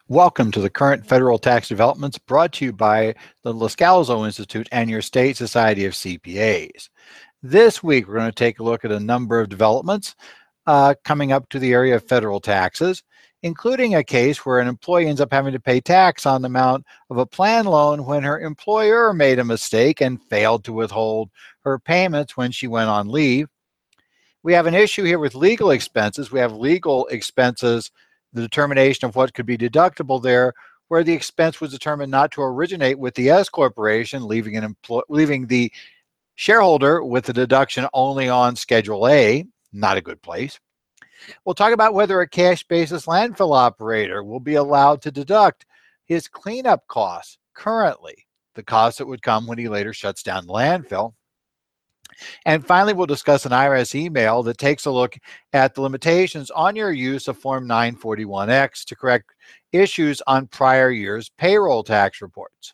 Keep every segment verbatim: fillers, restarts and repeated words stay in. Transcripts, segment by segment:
Welcome to the current federal tax developments brought to you by the Loscalzo Institute and your state society of C P As. This week, we're going to take a look at a number of developments uh, coming up to the area of federal taxes, including a case where an employee ends up having to pay tax on the amount of a plan loan when her employer made a mistake and failed to withhold her payments when she went on leave. We have an issue here with legal expenses. We have legal expenses, the determination of what could be deductible there, where the expense was determined not to originate with the S corporation, leaving an employ leaving the shareholder with the deduction only on Schedule A. Not a good place. We'll talk about whether a cash basis landfill operator will be allowed to deduct his cleanup costs currently, the costs that would come when he later shuts down the landfill. And finally, we'll discuss an I R S email that takes a look at the limitations on your use of Form nine forty-one X to correct issues on prior year's payroll tax reports.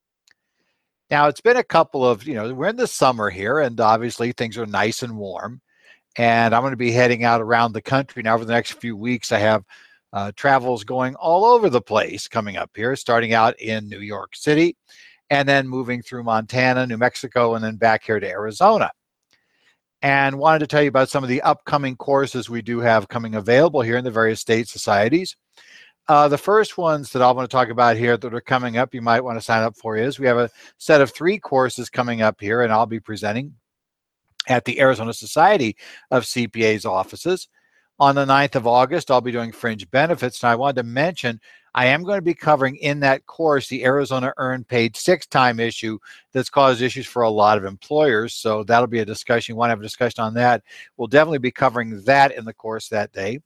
Now, it's been a couple of, you know, we're in the summer here, and obviously things are nice and warm. And I'm going to be heading out around the country now over the next few weeks. I have uh, travels going all over the place coming up here, starting out in New York City, and then moving through Montana, New Mexico, and then back here to Arizona. And wanted to tell you about some of the upcoming courses we do have coming available here in the various state societies. Uh, the first ones that I want to talk about here that are coming up, you might want to sign up for is, we have a set of three courses coming up here, and I'll be presenting at the Arizona Society of C P As offices. On the ninth of August, I'll be doing fringe benefits, and I wanted to mention I am going to be covering in that course the Arizona Earned Paid Sick Time issue that's caused issues for a lot of employers. So that'll be a discussion. You want to have a discussion on that. We'll definitely be covering that in the course that day.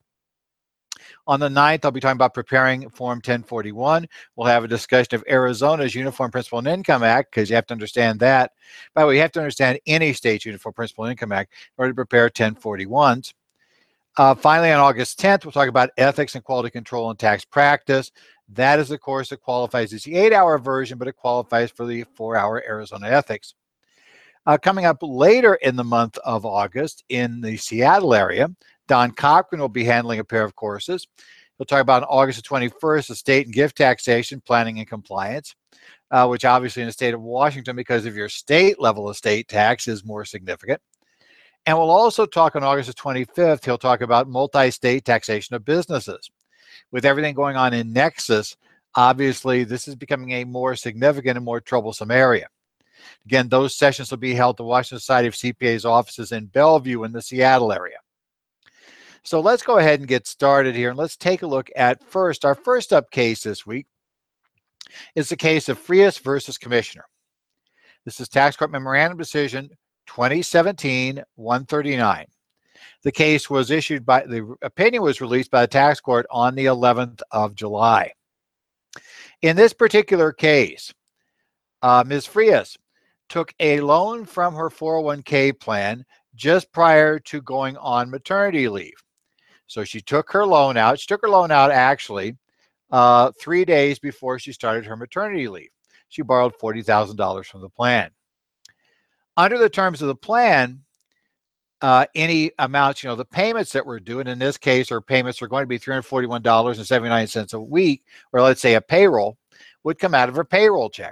On the ninth, I'll be talking about preparing Form ten forty-one. We'll have a discussion of Arizona's Uniform Principal and Income Act, because you have to understand that. By the way, you have to understand any state's Uniform Principal and Income Act in order to prepare ten forty-ones. Uh, finally, on August tenth, we'll talk about ethics and quality control and tax practice. That is a course that qualifies as the eight-hour version, but it qualifies for the four-hour Arizona ethics. Uh, coming up later in the month of August in the Seattle area, Don Cochran will be handling a pair of courses. He'll talk about on August the twenty-first, estate and gift taxation, planning and compliance, uh, which obviously in the state of Washington, because of your state level estate tax, is more significant. And we'll also talk on August the twenty-fifth, he'll talk about multi-state taxation of businesses. With everything going on in Nexus, obviously this is becoming a more significant and more troublesome area. Again, those sessions will be held at the Washington Society of C P As offices in Bellevue in the Seattle area. So let's go ahead and get started here, and let's take a look at first, our first up case this week is the case of Frias versus Commissioner. This is Tax Court Memorandum Decision twenty seventeen one thirty-nine. The case was issued by, the opinion was released by the tax court on the eleventh of July. In this particular case, uh, Miz Frias took a loan from her four oh one K plan just prior to going on maternity leave. So she took her loan out. She took her loan out actually uh, three days before she started her maternity leave. She borrowed forty thousand dollars from the plan. Under the terms of the plan, uh, any amounts, you know, the payments that we're doing, in this case, her payments are going to be three hundred forty-one dollars and seventy-nine cents a week, or let's say a payroll, would come out of her payroll check.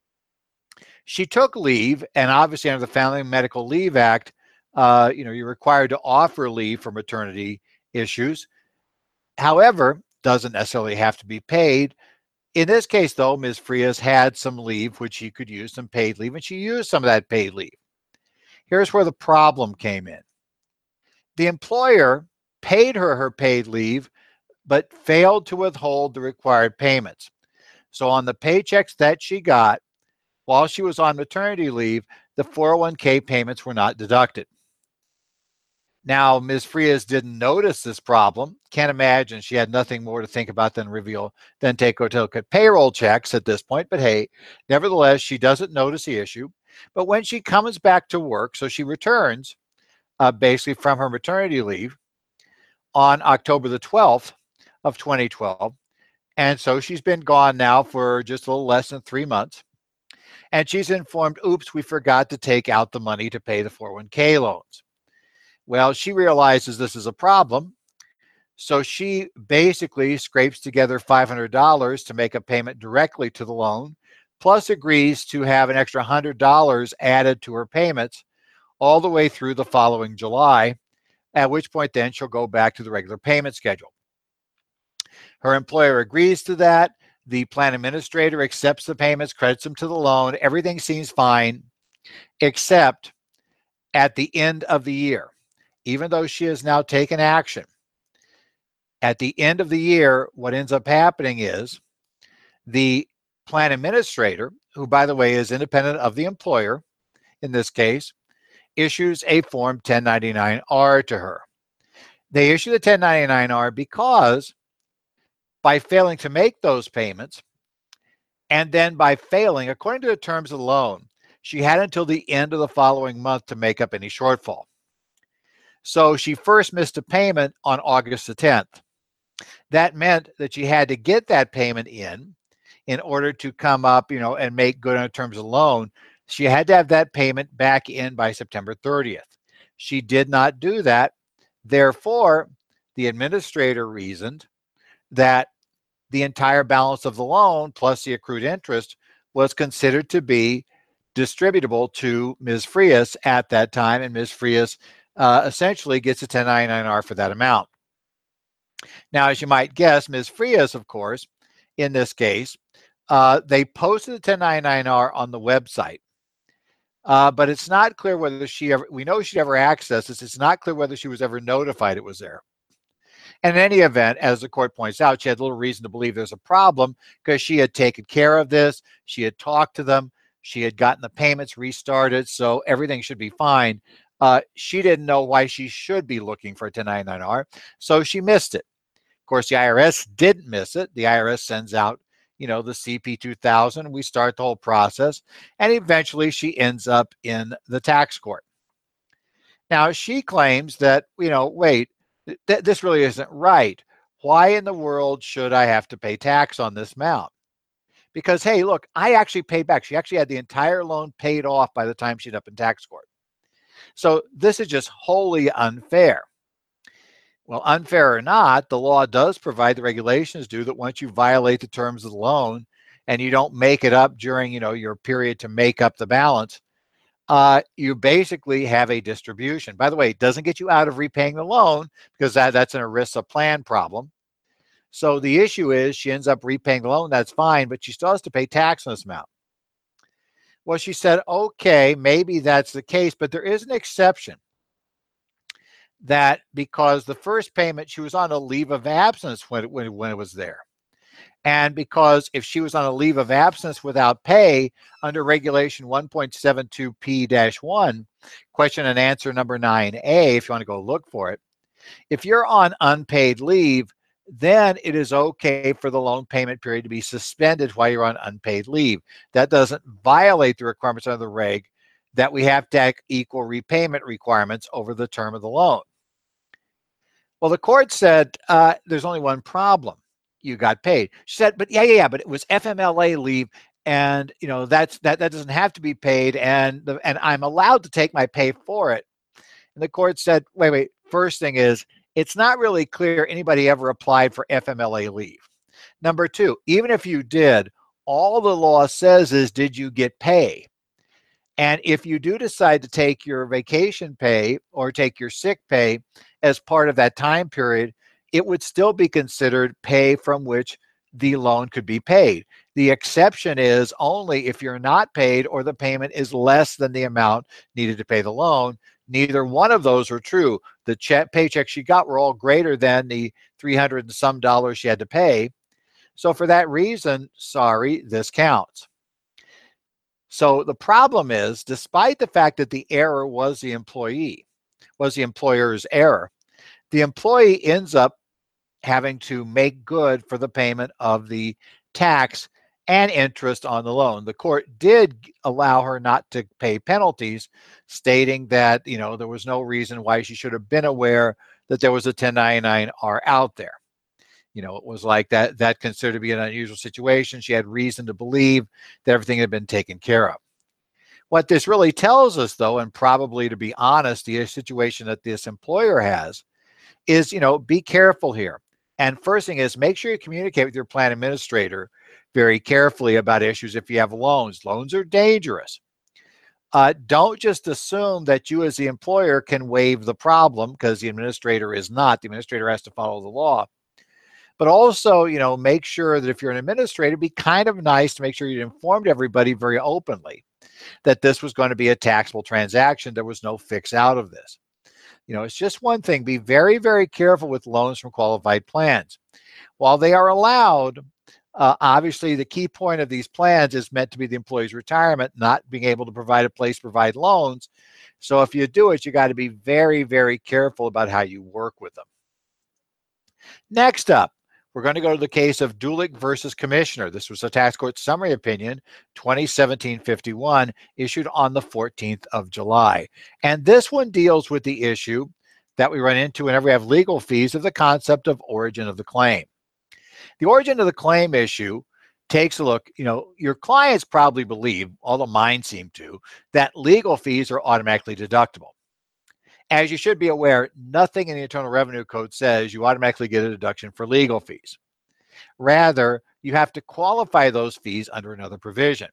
She took leave, and obviously under the Family Medical Leave Act, uh, you know, you're required to offer leave for maternity issues. However, doesn't necessarily have to be paid. In this case, though, Miz Frias had some leave which she could use, some paid leave, and she used some of that paid leave. Here's where the problem came in. The employer paid her her paid leave, but failed to withhold the required payments. So on the paychecks that she got while she was on maternity leave, the four oh one K payments were not deducted. Now, Miz Frias didn't notice this problem. Can't imagine she had nothing more to think about than reveal, than take a look at payroll checks at this point. But hey, nevertheless, she doesn't notice the issue. But when she comes back to work, so she returns uh, basically from her maternity leave on October the twelfth of twenty twelve. And so she's been gone now for just a little less than three months. And she's informed, oops, we forgot to take out the money to pay the four oh one K loans. Well, she realizes this is a problem. So she basically scrapes together five hundred dollars to make a payment directly to the loan, plus agrees to have an extra one hundred dollars added to her payments all the way through the following July, at which point then she'll go back to the regular payment schedule. Her employer agrees to that. The plan administrator accepts the payments, credits them to the loan. Everything seems fine, except at the end of the year, even though she has now taken action. At the end of the year, what ends up happening is the plan administrator, who, by the way, is independent of the employer in this case, issues a Form ten ninety-nine R to her. They issue the ten ninety-nine R because by failing to make those payments, and then by failing, according to the terms of the loan, she had until the end of the following month to make up any shortfall. So she first missed a payment on August the tenth. That meant that she had to get that payment in in order to come up, you know, and make good on terms of the loan. She had to have that payment back in by September thirtieth. She did not do that. Therefore, the administrator reasoned that the entire balance of the loan plus the accrued interest was considered to be distributable to Miz Frias at that time, and Miz Frias uh, essentially gets a ten ninety-nine R for that amount. Now, as you might guess, Miz Frias, of course, in this case, uh, they posted the ten ninety-nine R on the website, uh, but it's not clear whether she ever, we know she ever accessed this, it's not clear whether she was ever notified it was there. And in any event, as the court points out, she had little reason to believe there's a problem because she had taken care of this, she had talked to them, she had gotten the payments restarted, so everything should be fine. Uh, she didn't know why she should be looking for a ten ninety-nine R, so she missed it. Of course, the I R S didn't miss it. The I R S sends out, you know, the C P two thousand. We start the whole process, and eventually she ends up in the tax court. Now, she claims that, you know, wait, th this really isn't right. Why in the world should I have to pay tax on this amount? Because, hey, look, I actually paid back. She actually had the entire loan paid off by the time she'd up in tax court. So this is just wholly unfair. Well, unfair or not, the law does provide, the regulations do, that once you violate the terms of the loan and you don't make it up during, you know, your period to make up the balance, uh, you basically have a distribution. By the way, it doesn't get you out of repaying the loan because that, that's an ERISA plan problem. So the issue is she ends up repaying the loan, that's fine, but she still has to pay tax on this amount. Well, she said, okay, maybe that's the case, but there is an exception. That because the first payment, she was on a leave of absence when it, when, when it was there. And because if she was on a leave of absence without pay under regulation one point seven two P one, question and answer number nine A, if you want to go look for it, if you're on unpaid leave, then it is okay for the loan payment period to be suspended while you're on unpaid leave. That doesn't violate the requirements of the reg that we have to have equal repayment requirements over the term of the loan. Well, the court said uh, there's only one problem. You got paid. She said, but yeah, yeah, yeah, but it was F M L A leave, and you know that's that that doesn't have to be paid, and the, and I'm allowed to take my pay for it. And the court said, wait, wait. First thing is, it's not really clear anybody ever applied for F M L A leave. Number two, even if you did, all the law says is, did you get pay? And if you do decide to take your vacation pay or take your sick pay as part of that time period, it would still be considered pay from which the loan could be paid. The exception is only if you're not paid or the payment is less than the amount needed to pay the loan. Neither one of those were true. The check, paychecks she got were all greater than the three hundred and some dollars she had to pay. So for that reason, sorry, this counts. So the problem is, despite the fact that the error was the employee, was the employer's error, the employee ends up having to make good for the payment of the tax and interest on the loan. The court did allow her not to pay penalties, stating that, you know, there was no reason why she should have been aware that there was a ten ninety-nine R out there. You know, it was like that, that considered to be an unusual situation. She had reason to believe that everything had been taken care of. What this really tells us, though, and probably to be honest, the situation that this employer has is, you know, be careful here. And first thing is make sure you communicate with your plan administrator very carefully about issues if you have loans. Loans are dangerous. Uh, don't just assume that you as the employer can waive the problem, because the administrator is not. The administrator has to follow the law. But also, you know, make sure that if you're an administrator, be kind of nice to make sure you informed everybody very openly that this was going to be a taxable transaction. There was no fix out of this. You know, it's just one thing. Be very, very careful with loans from qualified plans. While they are allowed, uh, obviously the key point of these plans is meant to be the employee's retirement, not being able to provide a place to provide loans. So if you do it, you got to be very, very careful about how you work with them. Next up, we're going to go to the case of Dulick versus Commissioner. This was a tax court summary opinion, twenty seventeen fifty-one, issued on the fourteenth of July. And this one deals with the issue that we run into whenever we have legal fees of the concept of origin of the claim. The origin of the claim issue takes a look, you know, your clients probably believe, although mine seem to, that legal fees are automatically deductible. As you should be aware, nothing in the Internal Revenue Code says you automatically get a deduction for legal fees. Rather, you have to qualify those fees under another provision.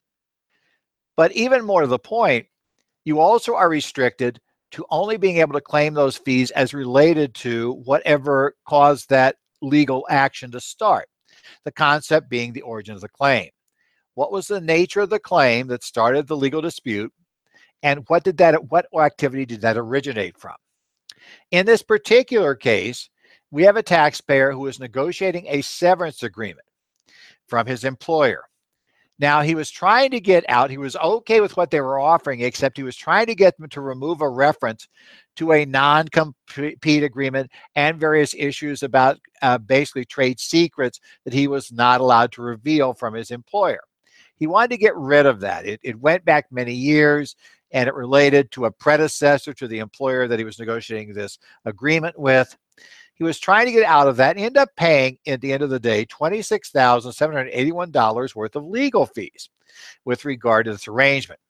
But even more to the point, you also are restricted to only being able to claim those fees as related to whatever caused that legal action to start. The concept being the origin of the claim. What was the nature of the claim that started the legal dispute? And what did that, what activity did that originate from? In this particular case, we have a taxpayer who is negotiating a severance agreement from his employer. Now, he was trying to get out. He was okay with what they were offering, except he was trying to get them to remove a reference to a non-compete agreement and various issues about uh, basically trade secrets that he was not allowed to reveal from his employer. He wanted to get rid of that. It, it went back many years, and it related to a predecessor to the employer that he was negotiating this agreement with. He was trying to get out of that and ended up paying, at the end of the day, twenty-six thousand seven hundred eighty-one dollars worth of legal fees with regard to this arrangement.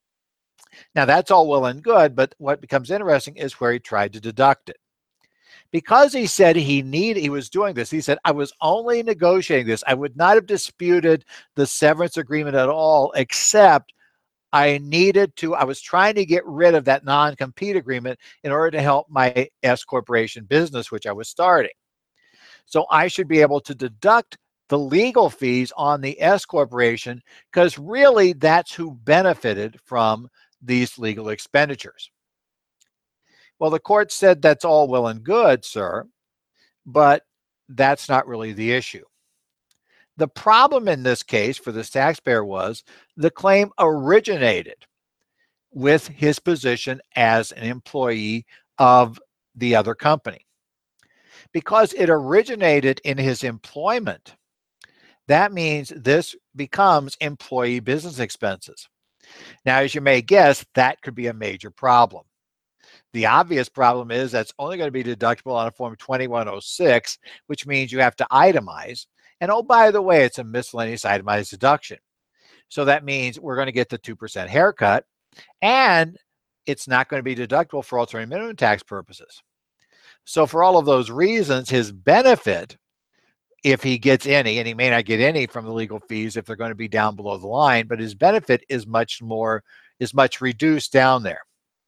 Now, that's all well and good, but what becomes interesting is where he tried to deduct it. Because he said he needed, he was doing this, he said, I was only negotiating this. I would not have disputed the severance agreement at all, except I needed to, I was trying to get rid of that non-compete agreement in order to help my S corporation business, which I was starting. So I should be able to deduct the legal fees on the S corporation, because really that's who benefited from these legal expenditures. Well, the court said that's all well and good, sir, but that's not really the issue. The problem in this case for this taxpayer was the claim originated with his position as an employee of the other company. Because it originated in his employment, that means this becomes employee business expenses. Now, as you may guess, that could be a major problem. The obvious problem is that's only going to be deductible on a Form twenty-one oh six, which means you have to itemize. And oh, by the way, it's a miscellaneous itemized deduction. So that means we're going to get the two percent haircut, and it's not going to be deductible for alternative minimum tax purposes. So for all of those reasons, his benefit, if he gets any, and he may not get any from the legal fees if they're going to be down below the line, but his benefit is much more, is much reduced down there.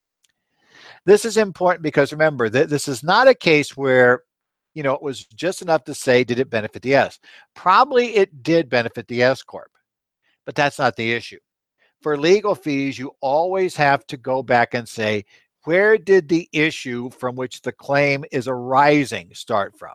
This is important because remember that this is not a case where, you know, it was just enough to say, did it benefit the S? Probably it did benefit the S Corp, but that's not the issue. For legal fees, you always have to go back and say, where did the issue from which the claim is arising start from?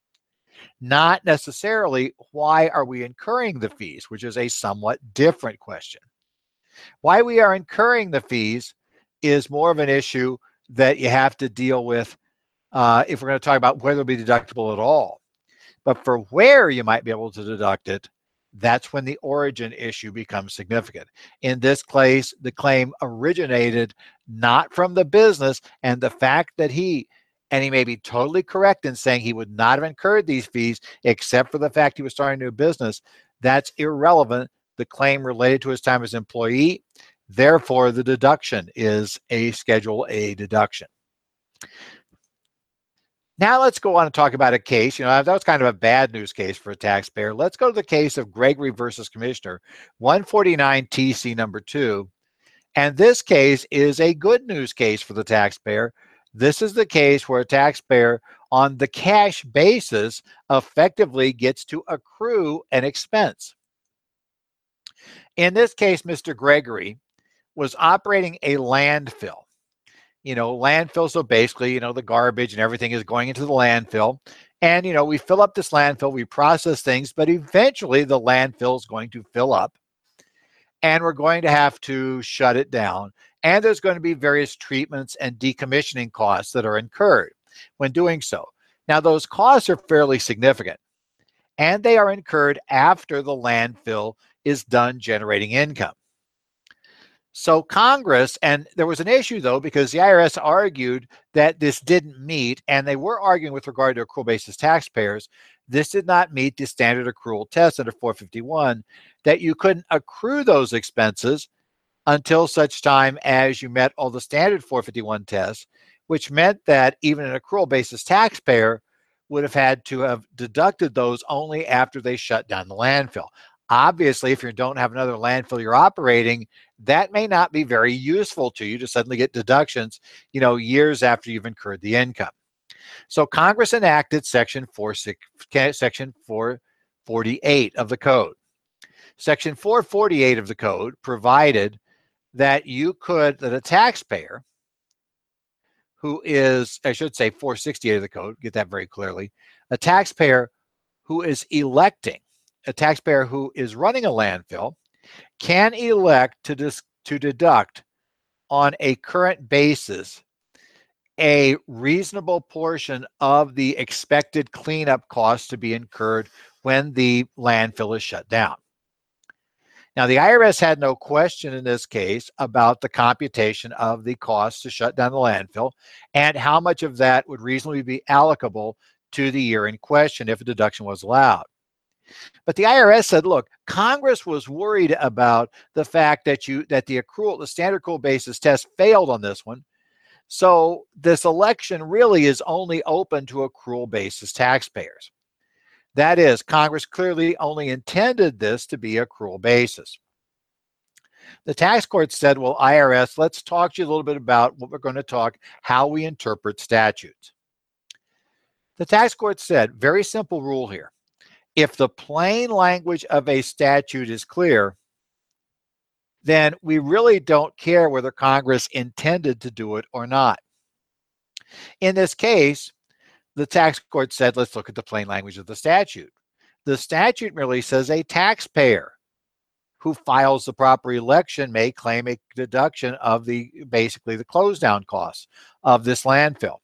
Not necessarily, why are we incurring the fees, which is a somewhat different question. Why we are incurring the fees is more of an issue that you have to deal with uh, if we're going to talk about whether it'll be deductible at all. But for where you might be able to deduct it, that's when the origin issue becomes significant. In this case, the claim originated not from the business, and the fact that he, and he may be totally correct in saying he would not have incurred these fees except for the fact he was starting a new business, that's irrelevant. The claim related to his time as employee, therefore the deduction is a Schedule A deduction. Now let's go on and talk about a case. You know, that was kind of a bad news case for a taxpayer. Let's go to the case of Gregory versus Commissioner, one forty-nine T C number two. And this case is a good news case for the taxpayer. This is the case where a taxpayer on the cash basis effectively gets to accrue an expense. In this case, Mister Gregory was operating a landfill. You know, landfill, so basically, you know, the garbage and everything is going into the landfill. And, you know, we fill up this landfill, we process things, but eventually the landfill is going to fill up and we're going to have to shut it down. And there's going to be various treatments and decommissioning costs that are incurred when doing so. Now, those costs are fairly significant and they are incurred after the landfill is done generating income. So Congress, and there was an issue though, because the I R S argued that this didn't meet, and they were arguing with regard to accrual basis taxpayers, this did not meet the standard accrual test under four fifty-one, that you couldn't accrue those expenses until such time as you met all the standard four fifty-one tests, which meant that even an accrual basis taxpayer would have had to have deducted those only after they shut down the landfill. Obviously, if you don't have another landfill you're operating, that may not be very useful to you to suddenly get deductions, you know, years after you've incurred the income. So Congress enacted section four forty-eight of the code. Section four forty-eight of the code provided that you could, that a taxpayer who is, I should say four sixty-eight of the code, get that very clearly, a taxpayer who is electing, a taxpayer who is running a landfill can elect to, dis, to deduct on a current basis a reasonable portion of the expected cleanup costs to be incurred when the landfill is shut down. Now, the I R S had no question in this case about the computation of the costs to shut down the landfill and how much of that would reasonably be allocable to the year in question if a deduction was allowed. But the I R S said, look, Congress was worried about the fact that you that the accrual, the standard accrual basis test failed on this one. So this election really is only open to accrual basis taxpayers. That is, Congress clearly only intended this to be accrual basis. The tax court said, well, I R S, let's talk to you a little bit about what we're going to talk, how we interpret statutes. The tax court said, very simple rule here. If the plain language of a statute is clear, then we really don't care whether Congress intended to do it or not. In this case, the tax court said, let's look at the plain language of the statute. The statute merely says a taxpayer who files the proper election may claim a deduction of the, basically the close down costs of this landfill.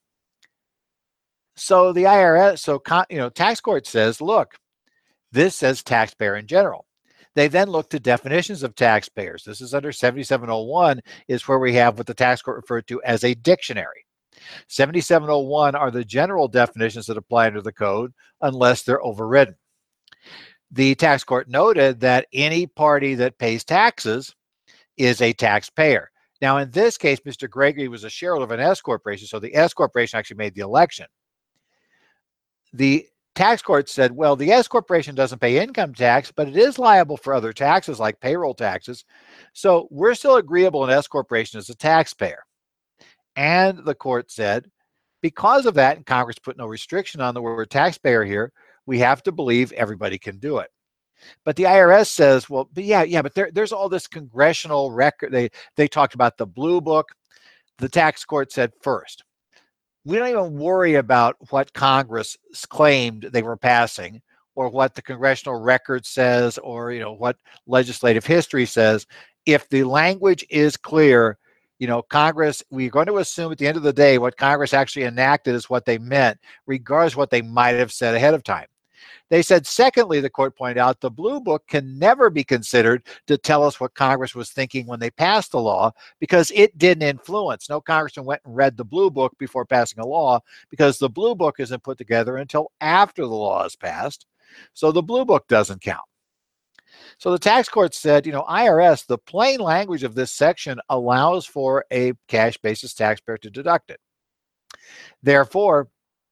So the I R S, so, you know, tax court says, look, this says taxpayer in general. They then look to definitions of taxpayers. This is under seventy-seven oh one is where we have what the tax court referred to as a dictionary. seventy-seven oh one are the general definitions that apply under the code unless they're overridden. The tax court noted that any party that pays taxes is a taxpayer. Now, in this case, Mister Gregory was a shareholder of an S corporation, so the S corporation actually made the election. The tax court said, well, the S corporation doesn't pay income tax, but it is liable for other taxes like payroll taxes. So we're still agreeable in S corporation as a taxpayer. And the court said, because of that, and Congress put no restriction on the word taxpayer here, we have to believe everybody can do it. But the I R S says, well, but yeah, yeah, but there, there's all this congressional record. They, they talked about the Blue Book. The tax court said, first, we don't even worry about what Congress claimed they were passing or what the congressional record says or, you know, what legislative history says. If the language is clear, you know, Congress, we're going to assume at the end of the day what Congress actually enacted is what they meant, regardless of what they might have said ahead of time. They said, secondly, the court pointed out, the Blue Book can never be considered to tell us what Congress was thinking when they passed the law because it didn't influence. No congressman went and read the Blue Book before passing a law because the Blue Book isn't put together until after the law is passed. So the Blue Book doesn't count. So the tax court said, you know, I R S, the plain language of this section allows for a cash basis taxpayer to deduct it. Therefore,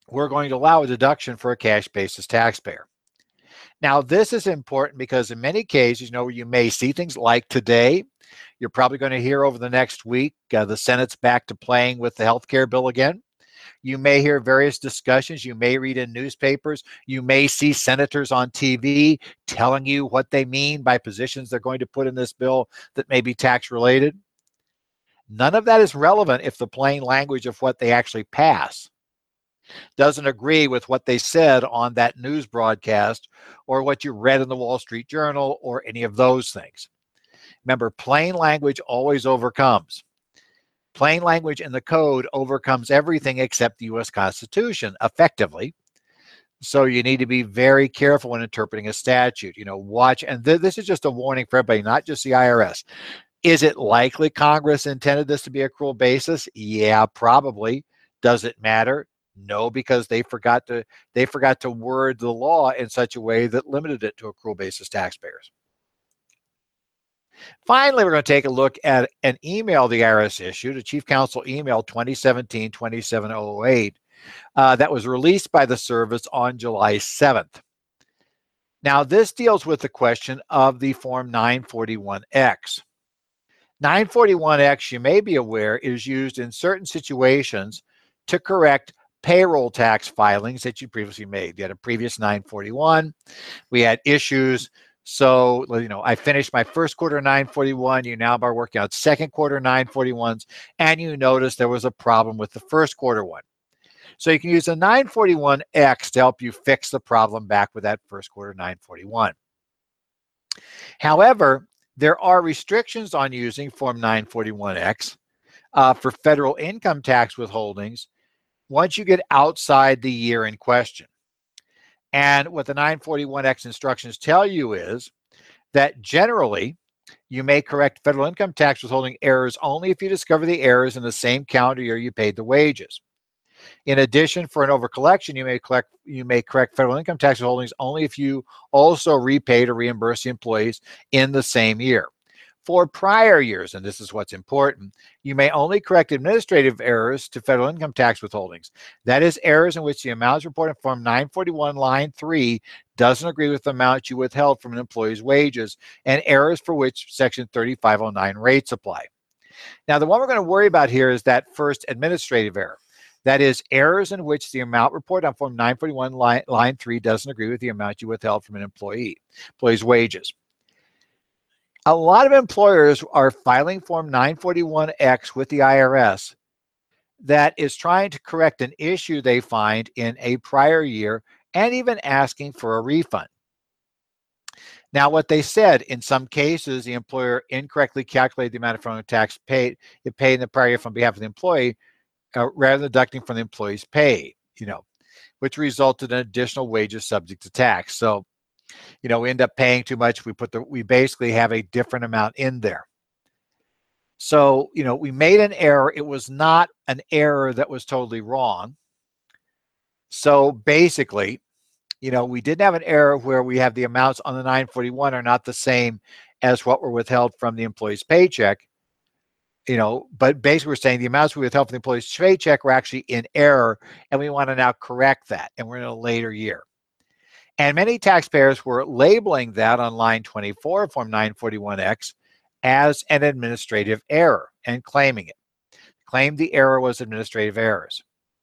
we're going to allow a deduction for a cash basis taxpayer. Now, this is important because in many cases, you know, you may see things like today. You're probably going to hear over the next week, uh, the Senate's back to playing with the health care bill again. You may hear various discussions. You may read in newspapers. You may see senators on T V telling you what they mean by positions they're going to put in this bill that may be tax related. None of that is relevant if the plain language of what they actually pass doesn't agree with what they said on that news broadcast or what you read in the Wall Street Journal or any of those things. Remember, plain language always overcomes. Plain language in the code overcomes everything except the U S Constitution effectively. So you need to be very careful when interpreting a statute. You know, watch, and th this is just a warning for everybody, not just the I R S. Is it likely Congress intended this to be accrual basis? Yeah, probably. Does it matter? No, because they forgot to they forgot to word the law in such a way that limited it to accrual basis taxpayers. Finally, we're going to take a look at an email the I R S issued, a Chief Counsel email twenty seventeen dash twenty-seven oh eight, uh, that was released by the service on July seventh. Now, this deals with the question of the Form nine forty-one X. nine forty-one X, you may be aware, is used in certain situations to correct payroll tax filings that you previously made. You had a previous nine forty-one. We had issues. So, you know, I finished my first quarter nine forty-one. You now are working out second quarter nine forty-ones, and you notice there was a problem with the first quarter one. So you can use a nine forty-one X to help you fix the problem back with that first quarter nine forty-one. However, there are restrictions on using Form nine forty-one X uh, for federal income tax withholdings once you get outside the year in question. And what the nine forty-one X instructions tell you is that generally you may correct federal income tax withholding errors only if you discover the errors in the same calendar year you paid the wages. In addition, for an overcollection, you may collect you may correct federal income tax withholdings only if you also repaid or reimbursed the employees in the same year. For prior years, and this is what's important, you may only correct administrative errors to federal income tax withholdings. That is, errors in which the amounts reported in Form nine forty-one line three doesn't agree with the amount you withheld from an employee's wages, and errors for which Section thirty-five oh nine rates apply. Now, the one we're going to worry about here is that first administrative error. That is, errors in which the amount reported on Form nine forty-one line, line three doesn't agree with the amount you withheld from an employee, employee's wages. A lot of employers are filing Form nine forty-one X with the I R S that is trying to correct an issue they find in a prior year and even asking for a refund. Now, what they said, in some cases, the employer incorrectly calculated the amount of federal tax paid it paid in the prior year from behalf of the employee uh, rather than deducting from the employee's pay, you know, which resulted in additional wages subject to tax. So, you know, we end up paying too much. We put the, we basically have a different amount in there. So, you know, we made an error. It was not an error that was totally wrong. So basically, you know, we didn't have an error where we have the amounts on the nine forty-one are not the same as what were withheld from the employee's paycheck. You know, but basically we're saying the amounts we withheld from the employee's paycheck were actually in error, and we want to now correct that, and we're in a later year. And many taxpayers were labeling that on line twenty-four of Form nine forty-one X as an administrative error and claiming it. Claimed the error was administrative errors.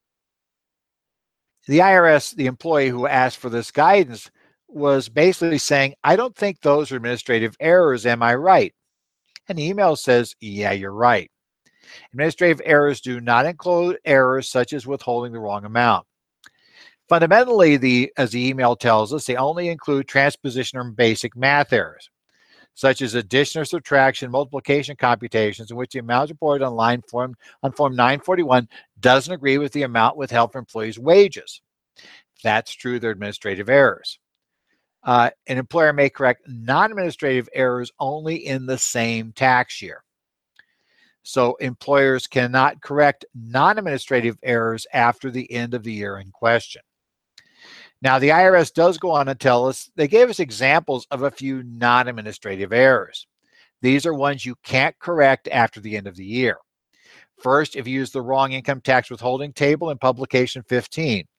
The I R S, the employee who asked for this guidance, was basically saying, I don't think those are administrative errors, am I right? And the email says, yeah, you're right. Administrative errors do not include errors such as withholding the wrong amount. Fundamentally, the, as the email tells us, they only include transposition or basic math errors, such as addition or subtraction, multiplication computations, in which the amount reported on line form on Form nine forty-one doesn't agree with the amount withheld for employees' wages. If that's true, they're administrative errors. Uh, an employer may correct non-administrative errors only in the same tax year. So employers cannot correct non-administrative errors after the end of the year in question. Now, the I R S does go on and tell us, they gave us examples of a few non-administrative errors. These are ones you can't correct after the end of the year. First, if you use the wrong income tax withholding table in publication fifteen.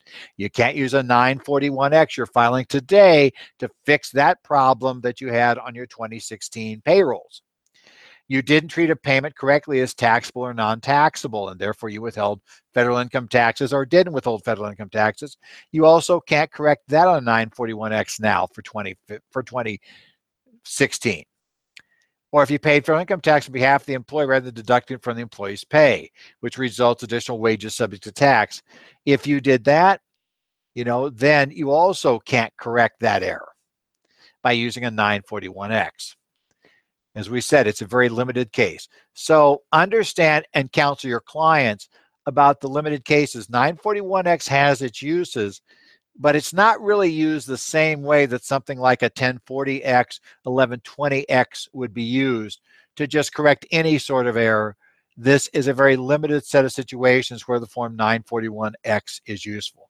You can't use a nine forty-one X you're filing today to fix that problem that you had on your twenty sixteen payrolls. You didn't treat a payment correctly as taxable or non-taxable, and therefore you withheld federal income taxes or didn't withhold federal income taxes. You also can't correct that on a nine forty-one X now for twenty for twenty sixteen. Or if you paid federal income tax on behalf of the employee rather than deducting it from the employee's pay, which results additional wages subject to tax. If you did that, you know, then you also can't correct that error by using a nine forty-one X. As we said, it's a very limited case. So understand and counsel your clients about the limited cases. nine forty-one X has its uses, but it's not really used the same way that something like a ten forty X, eleven twenty X would be used to just correct any sort of error. This is a very limited set of situations where the form nine forty-one X is useful.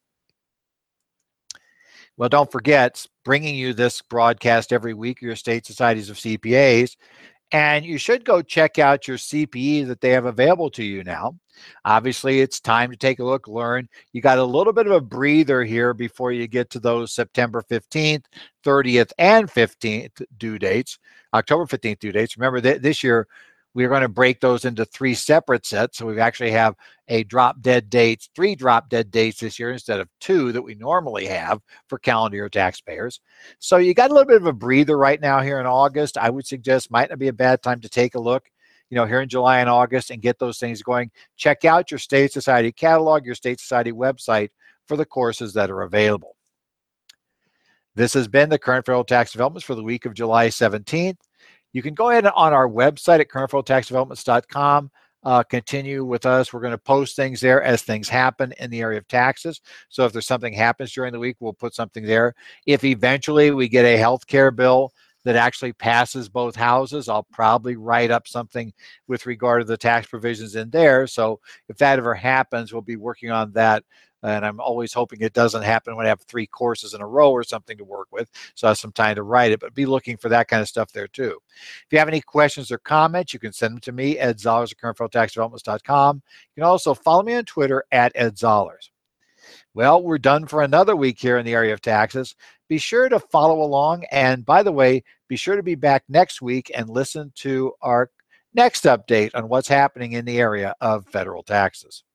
Well, don't forget, bringing you this broadcast every week, your state societies of C P As, and you should go check out your C P E that they have available to you now. Obviously, it's time to take a look, learn. You got a little bit of a breather here before you get to those September fifteenth, thirtieth, and fifteenth due dates, October fifteenth due dates. Remember that this year, we're going to break those into three separate sets. So we actually have a drop dead dates, three drop dead dates this year instead of two that we normally have for calendar year taxpayers. So you got a little bit of a breather right now here in August. I would suggest might not be a bad time to take a look, you know, here in July and August and get those things going. Check out your State Society catalog, your State Society website for the courses that are available. This has been the current federal tax developments for the week of July seventeenth. You can go ahead on our website at current federal tax developments dot com. Uh, continue with us. We're going to post things there as things happen in the area of taxes. So if there's something happens during the week, we'll put something there. If eventually we get a health care bill that actually passes both houses, I'll probably write up something with regard to the tax provisions in there. So if that ever happens, we'll be working on that. And I'm always hoping it doesn't happen when I have three courses in a row or something to work with. So I have some time to write it, but be looking for that kind of stuff there too. If you have any questions or comments, you can send them to me, Ed Zollars at current federal tax developments dot com. You can also follow me on Twitter at Ed Zollars. Well, we're done for another week here in the area of taxes. Be sure to follow along. And by the way, be sure to be back next week and listen to our next update on what's happening in the area of federal taxes.